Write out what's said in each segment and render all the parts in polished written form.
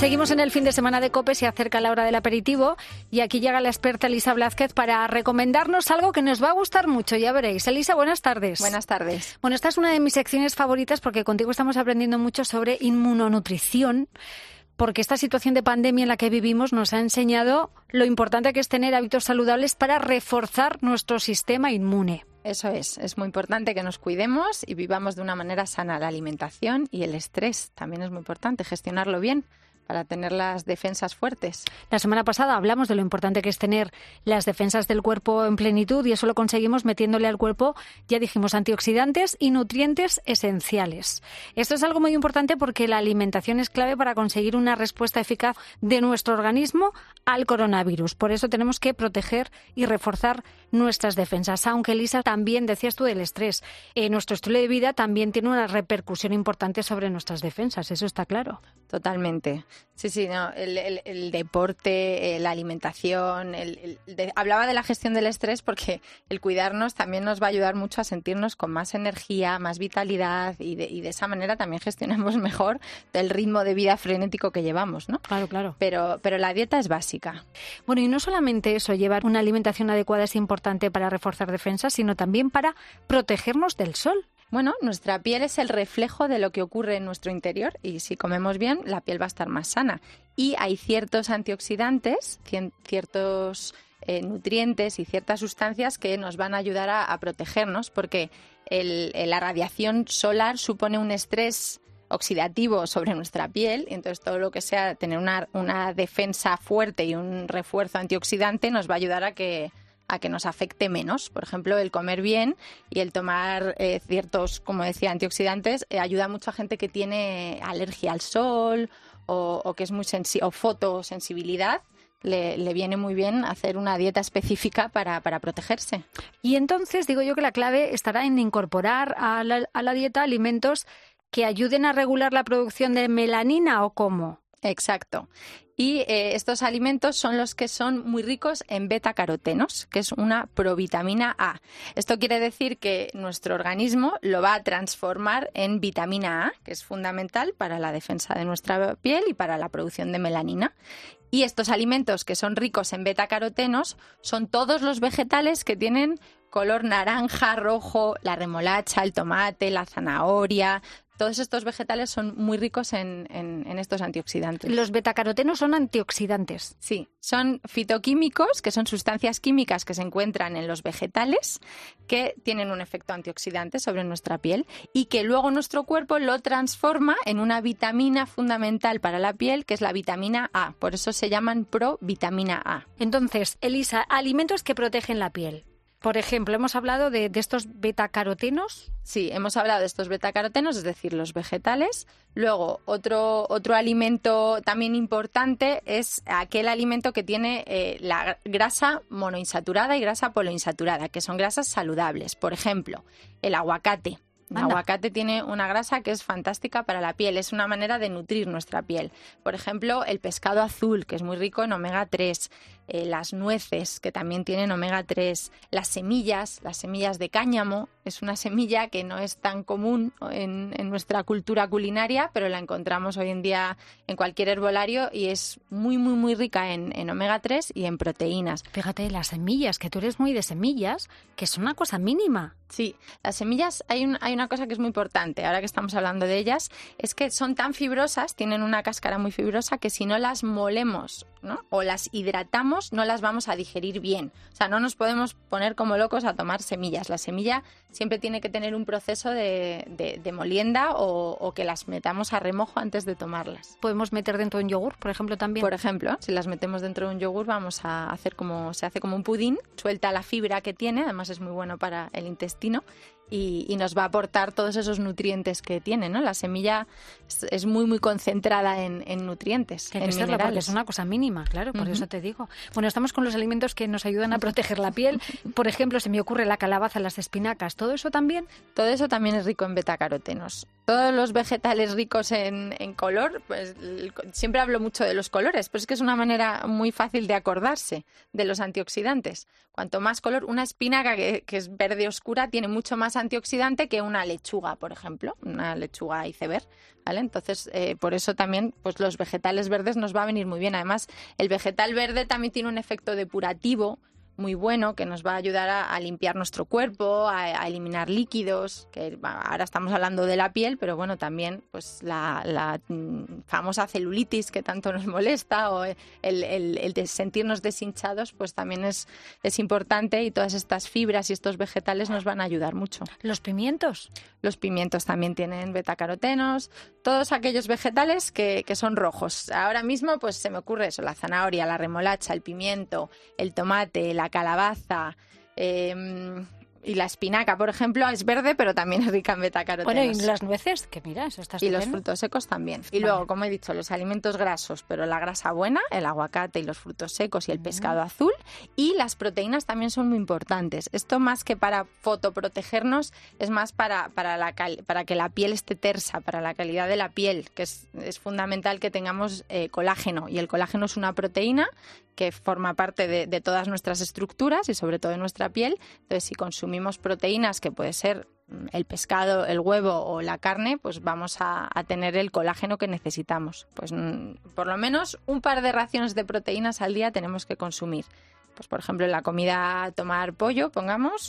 Seguimos en el fin de semana de COPE, se acerca la hora del aperitivo y aquí llega la experta Elisa Blázquez para recomendarnos algo que nos va a gustar mucho, ya veréis. Elisa, buenas tardes. Buenas tardes. Bueno, esta es una de mis secciones favoritas porque contigo estamos aprendiendo mucho sobre inmunonutrición, porque esta situación de pandemia en la que vivimos nos ha enseñado lo importante que es tener hábitos saludables para reforzar nuestro sistema inmune. Eso es muy importante que nos cuidemos y vivamos de una manera sana. La alimentación y el estrés también es muy importante, gestionarlo bien para tener las defensas fuertes. La semana pasada hablamos de lo importante que es tener las defensas del cuerpo en plenitud y eso lo conseguimos metiéndole al cuerpo, ya dijimos, antioxidantes y nutrientes esenciales. Esto es algo muy importante porque la alimentación es clave para conseguir una respuesta eficaz de nuestro organismo al coronavirus. Por eso tenemos que proteger y reforzar nuestras defensas. Aunque, Elisa, también decías tú del estrés. Nuestro estilo de vida también tiene una repercusión importante sobre nuestras defensas, eso está claro. Totalmente. Sí, no, el deporte, la alimentación, hablaba de la gestión del estrés porque el cuidarnos también nos va a ayudar mucho a sentirnos con más energía, más vitalidad y de esa manera también gestionamos mejor el ritmo de vida frenético que llevamos, ¿no? Claro. Pero la dieta es básica. Bueno, y no solamente eso, llevar una alimentación adecuada es importante para reforzar defensas, sino también para protegernos del sol. Bueno, nuestra piel es el reflejo de lo que ocurre en nuestro interior y si comemos bien, la piel va a estar más sana. Y hay ciertos antioxidantes, ciertos nutrientes y ciertas sustancias que nos van a ayudar a protegernos porque la radiación solar supone un estrés oxidativo sobre nuestra piel, y entonces todo lo que sea tener una defensa fuerte y un refuerzo antioxidante nos va a ayudar a que nos afecte menos. Por ejemplo, el comer bien y el tomar ciertos, como decía, antioxidantes ayuda a mucha gente que tiene alergia al sol o que es muy o fotosensibilidad. Le viene muy bien hacer una dieta específica para protegerse. Y entonces digo yo que la clave estará en incorporar a la dieta alimentos que ayuden a regular la producción de melanina, ¿o cómo? Exacto. Y estos alimentos son los que son muy ricos en betacarotenos, que es una provitamina A. Esto quiere decir que nuestro organismo lo va a transformar en vitamina A, que es fundamental para la defensa de nuestra piel y para la producción de melanina. Y estos alimentos que son ricos en betacarotenos son todos los vegetales que tienen color naranja, rojo, la remolacha, el tomate, la zanahoria. Todos estos vegetales son muy ricos en estos antioxidantes. Los betacarotenos son antioxidantes. Sí, son fitoquímicos, que son sustancias químicas que se encuentran en los vegetales, que tienen un efecto antioxidante sobre nuestra piel y que luego nuestro cuerpo lo transforma en una vitamina fundamental para la piel, que es la vitamina A. Por eso se llaman provitamina A. Entonces, Elisa, alimentos que protegen la piel. Por ejemplo, hemos hablado de estos betacarotenos. Sí, hemos hablado de estos betacarotenos, es decir, los vegetales. Luego, otro alimento también importante es aquel alimento que tiene la grasa monoinsaturada y grasa poliinsaturada, que son grasas saludables. Por ejemplo, el aguacate. El aguacate tiene una grasa que es fantástica para la piel, es una manera de nutrir nuestra piel. Por ejemplo, el pescado azul, que es muy rico en omega 3, las nueces, que también tienen omega 3, las semillas de cáñamo, es una semilla que no es tan común en nuestra cultura culinaria, pero la encontramos hoy en día en cualquier herbolario y es muy, muy, muy rica en omega 3 y en proteínas. Fíjate, las semillas, que tú eres muy de semillas, que es una cosa mínima. Sí, las semillas, hay una cosa que es muy importante, ahora que estamos hablando de ellas, es que son tan fibrosas, tienen una cáscara muy fibrosa, que si no las molemos, ¿no?, o las hidratamos, no las vamos a digerir bien. O sea, no nos podemos poner como locos a tomar semillas. La semilla siempre tiene que tener un proceso de molienda o que las metamos a remojo antes de tomarlas. ¿Podemos meter dentro de un yogur, por ejemplo, también? Por ejemplo, si las metemos dentro de un yogur vamos a hacer se hace como un pudín, suelta la fibra que tiene, además es muy bueno para el intestino. Y nos va a aportar todos esos nutrientes que tiene, ¿no? La semilla es muy, muy concentrada en nutrientes, en minerales. Porque es una cosa mínima, claro, por eso te digo. Bueno, estamos con los alimentos que nos ayudan a proteger la piel. Por ejemplo, se me ocurre la calabaza, las espinacas, ¿todo eso también? Todo eso también es rico en betacarotenos. Todos los vegetales ricos en color, pues siempre hablo mucho de los colores, pero es que es una manera muy fácil de acordarse de los antioxidantes. Cuanto más color, una espinaca que es verde oscura tiene mucho más más antioxidante que una lechuga, por ejemplo, una lechuga iceberg, ¿vale? Entonces, por eso también pues los vegetales verdes nos va a venir muy bien. Además, el vegetal verde también tiene un efecto depurativo muy bueno que nos va a ayudar a limpiar nuestro cuerpo, a eliminar líquidos, que ahora estamos hablando de la piel, pero bueno, también pues la famosa celulitis que tanto nos molesta o el de sentirnos deshinchados, pues también es importante, y todas estas fibras y estos vegetales nos van a ayudar mucho. ¿Los pimientos? Los pimientos también tienen betacarotenos, todos aquellos vegetales que son rojos. Ahora mismo pues se me ocurre eso, la zanahoria, la remolacha, el pimiento, el tomate, la calabaza y la espinaca, por ejemplo, es verde, pero también es rica en betacarotenos. Bueno, y las nueces, que mira, eso está estupendo. Y los frutos secos también. Y luego, como he dicho, los alimentos grasos, pero la grasa buena, el aguacate y los frutos secos y el pescado azul. Y las proteínas también son muy importantes. Esto más que para fotoprotegernos, es más para que la piel esté tersa, para la calidad de la piel, que es fundamental que tengamos colágeno. Y el colágeno es una proteína que forma parte de todas nuestras estructuras y sobre todo de nuestra piel. Entonces, si consumimos proteínas, que puede ser el pescado, el huevo o la carne, pues vamos a tener el colágeno que necesitamos. Pues por lo menos un par de raciones de proteínas al día tenemos que consumir. Pues por ejemplo en la comida tomar pollo, pongamos,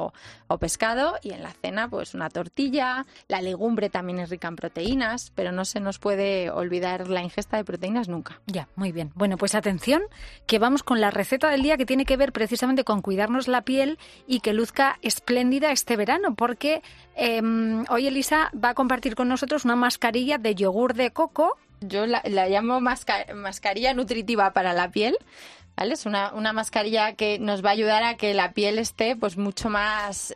o pescado, y en la cena pues una tortilla. La legumbre también es rica en proteínas, pero no se nos puede olvidar la ingesta de proteínas nunca. Ya, muy bien. Bueno, pues atención, que vamos con la receta del día, que tiene que ver precisamente con cuidarnos la piel y que luzca espléndida este verano, porque hoy Elisa va a compartir con nosotros una mascarilla de yogur de coco. Yo la llamo mascarilla nutritiva para la piel. ¿Vale? Es una mascarilla que nos va a ayudar a que la piel esté pues mucho más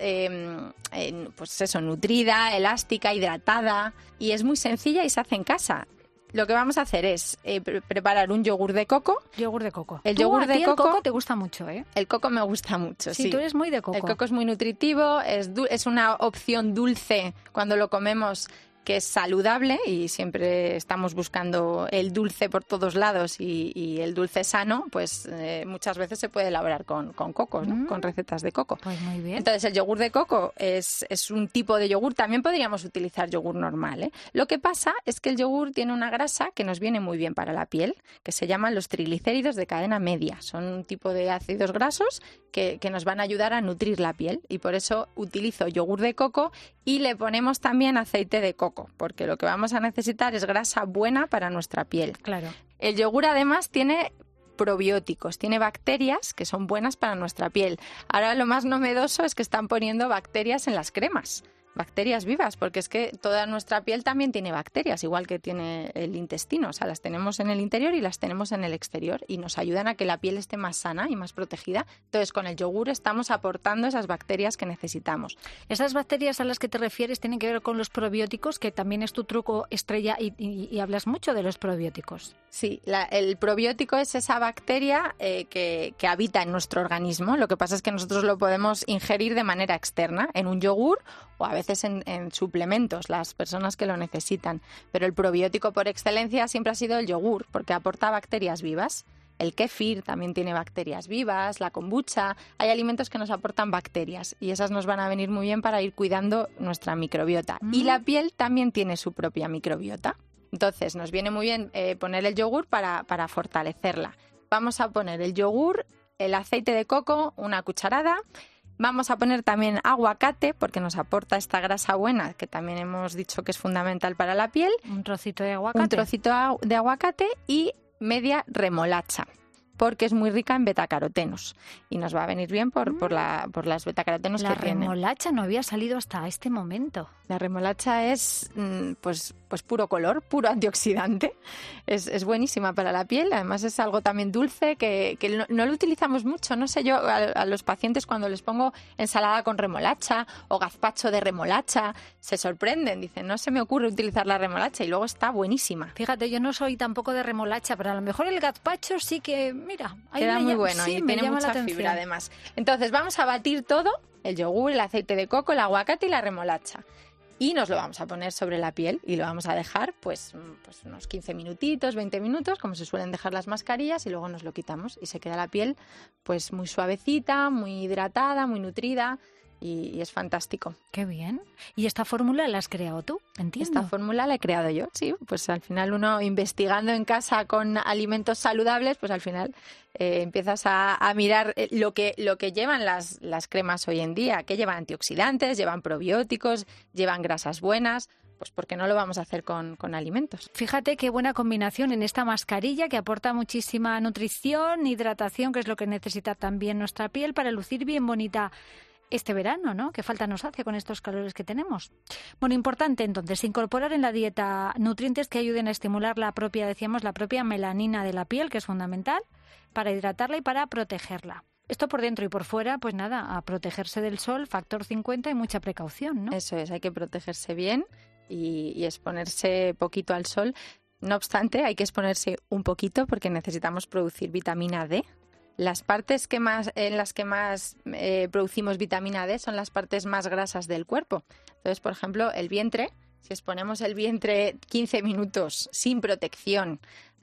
pues eso, nutrida, elástica, hidratada, y es muy sencilla y se hace en casa. Lo que vamos a hacer es preparar un yogur de coco. Yogur de coco. El yogur de coco, el coco te gusta mucho, ¿eh? El coco me gusta mucho, sí. Sí, tú eres muy de coco. El coco es muy nutritivo, es una opción dulce cuando lo comemos, que es saludable, y siempre estamos buscando el dulce por todos lados, y el dulce sano, pues muchas veces se puede elaborar con cocos, ¿no? Con recetas de coco. Pues muy bien. Entonces el yogur de coco es un tipo de yogur. También podríamos utilizar yogur normal, ¿eh? Lo que pasa es que el yogur tiene una grasa que nos viene muy bien para la piel, que se llaman los triglicéridos de cadena media. Son un tipo de ácidos grasos que nos van a ayudar a nutrir la piel, y por eso utilizo yogur de coco, y le ponemos también aceite de coco, porque lo que vamos a necesitar es grasa buena para nuestra piel. Claro. El yogur además tiene probióticos, tiene bacterias que son buenas para nuestra piel. Ahora lo más novedoso es que están poniendo bacterias en las cremas. Bacterias vivas, porque es que toda nuestra piel también tiene bacterias, igual que tiene el intestino. O sea, las tenemos en el interior y las tenemos en el exterior, y nos ayudan a que la piel esté más sana y más protegida. Entonces, con el yogur estamos aportando esas bacterias que necesitamos. Esas bacterias a las que te refieres tienen que ver con los probióticos, que también es tu truco estrella, y hablas mucho de los probióticos. Sí, el probiótico es esa bacteria que habita en nuestro organismo. Lo que pasa es que nosotros lo podemos ingerir de manera externa, en un yogur o a veces en suplementos, las personas que lo necesitan. Pero el probiótico por excelencia siempre ha sido el yogur, porque aporta bacterias vivas. El kéfir también tiene bacterias vivas, la kombucha. Hay alimentos que nos aportan bacterias, y esas nos van a venir muy bien para ir cuidando nuestra microbiota. Y la piel también tiene su propia microbiota. Entonces nos viene muy bien poner el yogur para fortalecerla. Vamos a poner el yogur, el aceite de coco, una cucharada. Vamos a poner también aguacate, porque nos aporta esta grasa buena, que también hemos dicho que es fundamental para la piel. Un trocito de aguacate. Un trocito de aguacate y media remolacha, porque es muy rica en betacarotenos y nos va a venir bien por las betacarotenos que tiene. La remolacha no había salido hasta este momento. La remolacha es pues puro color, puro antioxidante. Es buenísima para la piel. Además es algo también dulce que no lo utilizamos mucho. No sé, yo a los pacientes cuando les pongo ensalada con remolacha o gazpacho de remolacha, se sorprenden. Dicen, no se me ocurre utilizar la remolacha, y luego está buenísima. Fíjate, yo no soy tampoco de remolacha, pero a lo mejor el gazpacho sí que, mira, queda muy bueno, sí, y tiene mucha fibra además. Entonces vamos a batir todo, el yogur, el aceite de coco, el aguacate y la remolacha. Y nos lo vamos a poner sobre la piel y lo vamos a dejar pues unos 15 minutitos, 20 minutos, como se suelen dejar las mascarillas, y luego nos lo quitamos y se queda la piel pues muy suavecita, muy hidratada, muy nutrida. y es fantástico. Qué bien. ¿Y esta fórmula la has creado tú? Entiendo. Esta fórmula la he creado yo, sí. Pues al final uno investigando en casa con alimentos saludables, pues al final empiezas a mirar lo que llevan las cremas hoy en día, que llevan antioxidantes, llevan probióticos, llevan grasas buenas. Pues ¿por qué no lo vamos a hacer con alimentos? Fíjate qué buena combinación en esta mascarilla que aporta muchísima nutrición, hidratación, que es lo que necesita también nuestra piel para lucir bien bonita este verano, ¿no? Qué falta nos hace con estos calores que tenemos. Bueno, importante entonces incorporar en la dieta nutrientes que ayuden a estimular la propia melanina de la piel, que es fundamental, para hidratarla y para protegerla. Esto por dentro y por fuera, pues nada, a protegerse del sol, factor 50 y mucha precaución, ¿no? Eso es, hay que protegerse bien y exponerse poquito al sol. No obstante, hay que exponerse un poquito porque necesitamos producir vitamina D. Las partes en las que más producimos vitamina D son las partes más grasas del cuerpo. Entonces, por ejemplo, el vientre, si exponemos el vientre 15 minutos sin protección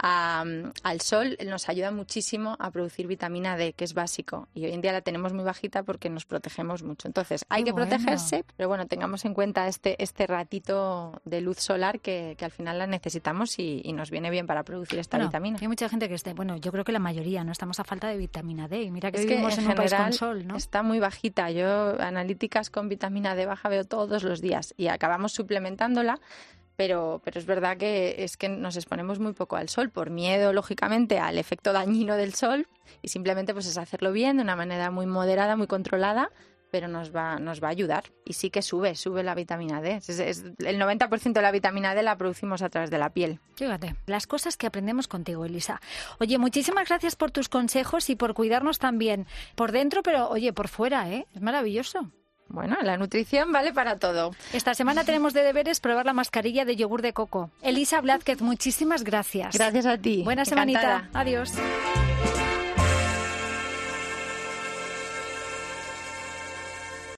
al sol, nos ayuda muchísimo a producir vitamina D, que es básico. Y hoy en día la tenemos muy bajita porque nos protegemos mucho. Entonces, hay que protegerse, pero bueno, tengamos en cuenta este ratito de luz solar que al final la necesitamos y nos viene bien para producir esta vitamina. Hay mucha gente que yo creo que la mayoría, no estamos a falta de vitamina D. Y mira que vivimos en un país con sol, ¿no? Está muy bajita. Yo analíticas con vitamina D baja veo todos los días y acabamos suplementándola. Pero es verdad que nos exponemos muy poco al sol por miedo, lógicamente, al efecto dañino del sol y simplemente pues es hacerlo bien, de una manera muy moderada, muy controlada, pero nos va a ayudar. Y sí que sube la vitamina D. El 90% de la vitamina D la producimos a través de la piel. Fíjate, las cosas que aprendemos contigo, Elisa. Oye, muchísimas gracias por tus consejos y por cuidarnos también por dentro, pero oye, por fuera, ¿eh? Es maravilloso. Bueno, la nutrición vale para todo. Esta semana tenemos de deberes probar la mascarilla de yogur de coco. Elisa Blázquez, muchísimas gracias. Gracias a ti. Buena semanita. Adiós.